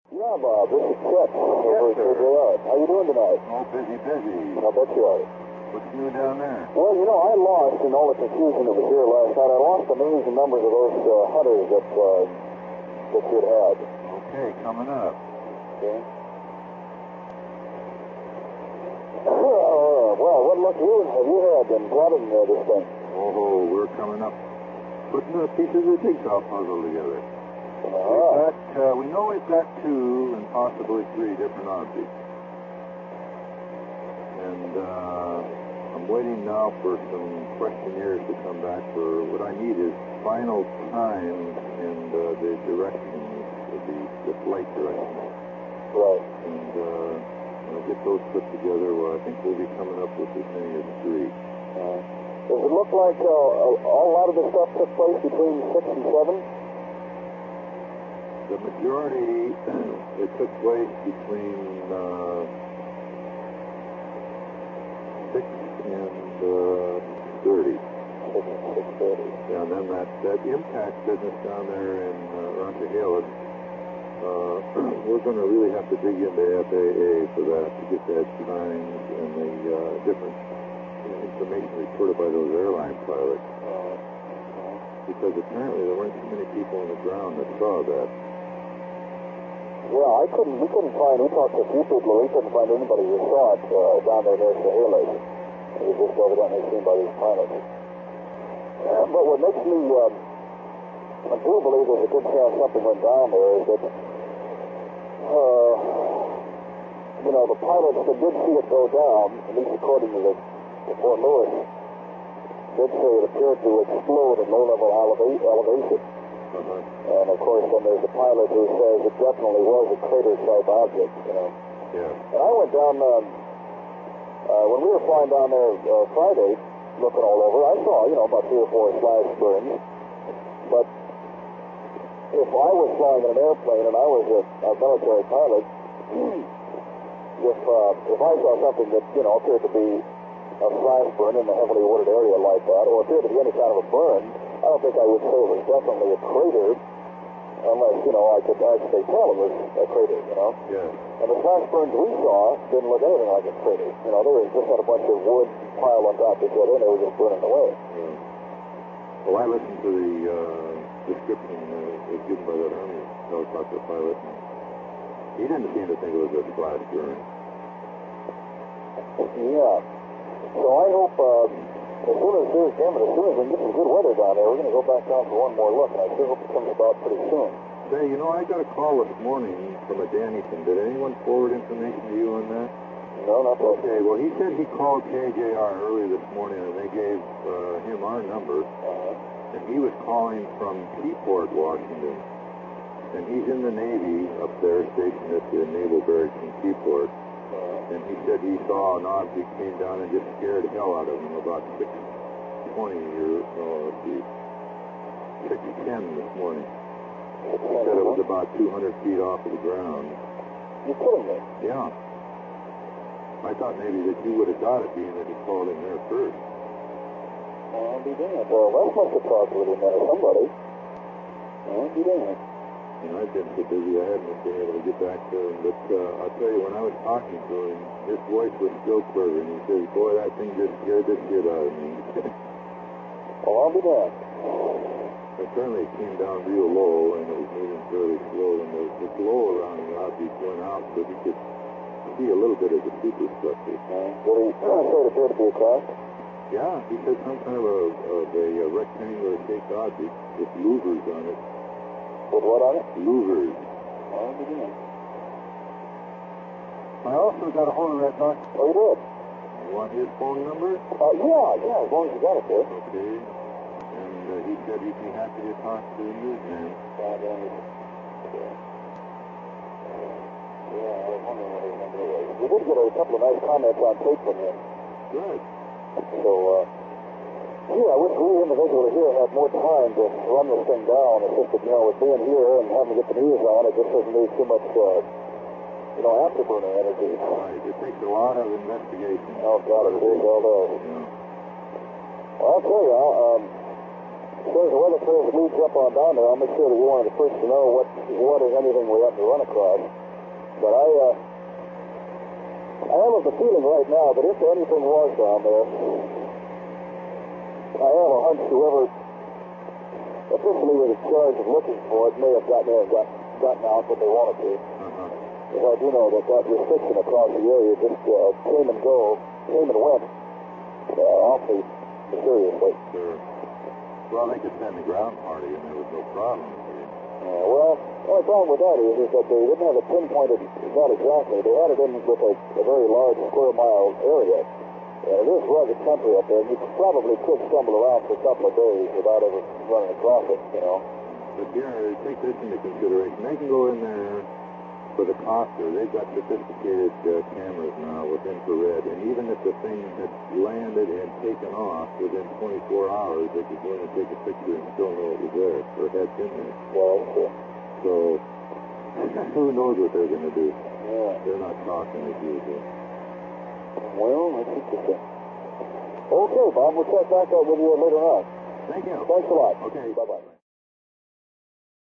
Yeah, Bob, this is Chet. Yes, sir. How you doing tonight? Oh, busy. I bet you are. What's new down there? Well, you know, I lost in all the confusion that was here last night. I lost the names and numbers of those hunters that you'd had. Okay, coming up. Okay. Well, what luck have you had in plotting this thing? Oh, we're coming up, putting the pieces of the jigsaw puzzle together. We know we've got 2 and possibly 3 different objects. And I'm waiting now for some questionnaires to come back for what I need is final time and the direction, the flight direction. Right. And when I get those put together, well, I think we'll be coming up with as many as 3. Does it look like a lot of this stuff took place between 6 and 7? The majority, it took place between 6 and 30. 6:30. Yeah, and then that impact business down there in Ranchahalas, we're going to really have to dig into FAA for that to get that signs and the different information reported by those airline pilots. Because apparently there weren't too many people on the ground that saw that. Yeah, we couldn't find, we talked to a few people, we couldn't find anybody who saw it down there near Chehalis. It was just evidently seen by these pilots. But what makes me, I do believe there's a good chance something went down there is that, you know, the pilots that did see it go down, at least according to Fort Lewis, did say it appeared to explode at low-level elevation. And, of course, then there's the pilot who says it definitely was a crater-type object, you know. Yeah. And I went down, when we were flying down there Friday, looking all over, I saw, you know, about 3 or 4 slash burns. But if I was flying in an airplane and I was a military pilot, if I saw something that, you know, appeared to be a flash burn in a heavily wooded area like that, or appeared to be any kind of a burn, I don't think I would say it was definitely a crater, unless, you know, I could actually tell it was a crater, you know? Yeah. And the flash burns we saw didn't look anything like a crater. You know, they just had a bunch of wood piled on top of each other, and they were just burning away. Yeah. Well, I listened to the description was given by that Army helicopter pilot, and he didn't seem to think it was a flash burn. Yeah. So I hope, as soon as we can get some good weather down there, we're going to go back down for one more look, and I sure hope it comes about pretty soon. Say, you know, I got a call this morning from a Dannington. Did anyone forward information to you on that? No, not that. Okay, well, he said he called KJR early this morning, and they gave him our number, and he was calling from Keyport, Washington. And he's in the Navy up there, stationed at the Naval Barracks in Keyport. And he said he saw an object came down and just scared the hell out of him about 6:20 or, 6:10 this morning. He said it was about 200 feet off of the ground. You're kidding me? Yeah. I thought maybe that you would have got it, being that he called in there first. I'll be damned. Well, Les must have talked with him or somebody. I'll be damned. And I've been so busy I haven't been able to get back to him. But I'll tell you, when I was talking to him, his voice was still quivering. He says, boy, that thing just scared the shit out of me. Well, I'll be damned. Apparently it came down real low, and it was moving fairly slow, and the glow around the object went out so he could see a little bit of the superstructure. Did he say it appeared to be a craft? Yeah, he said some kind of a rectangular shaped object with louvers on it. With what on it? Louvers. I'll be damned. I also got a hold of that doctor. Oh, you did? You want his phone number? Yeah, as long as you got it there. Okay. And he said he'd be happy to talk to the newsman. Yeah, I was wondering what his number was. We did get a couple of nice comments on tape from him. Good. So, I wish we individually here had more time to run this thing down. It's just that, with being here and having to get the news on, it just doesn't need too much, afterburner energy. Right. It takes a lot of investigation. Oh, God, it really all does. Yeah. Well, I'll tell you, As soon as the weather clears, it leads up on down there. I'll make sure that you're one of the first to know what if anything, we have to run across. But I am of the feeling right now that if anything was down there, I have a hunch whoever officially was in charge of looking for it may have gotten there and gotten out what they wanted to. Because I do know that restriction across the area just came and went awfully mysteriously. Sure. Well, they could send the ground party and there was no problem. Well, the only problem with that is that they didn't have it pinpointed, not exactly. They had it in with a very large square mile area. It is rugged country up there, and you probably could stumble around for a couple of days without ever running across it, you know. But yeah, take this into consideration. They can go in there with a copter. They've got sophisticated cameras now with infrared, and even if the thing had landed and taken off within 24 hours, they could go in and take a picture and still know it was there, or had been there. Well, sure. So, who knows what they're going to do? Yeah. They're not talking as usual. Well, that's interesting. Okay, Bob, we'll check back up with you later on. Thank you. Thanks a lot. Okay. Bye-bye.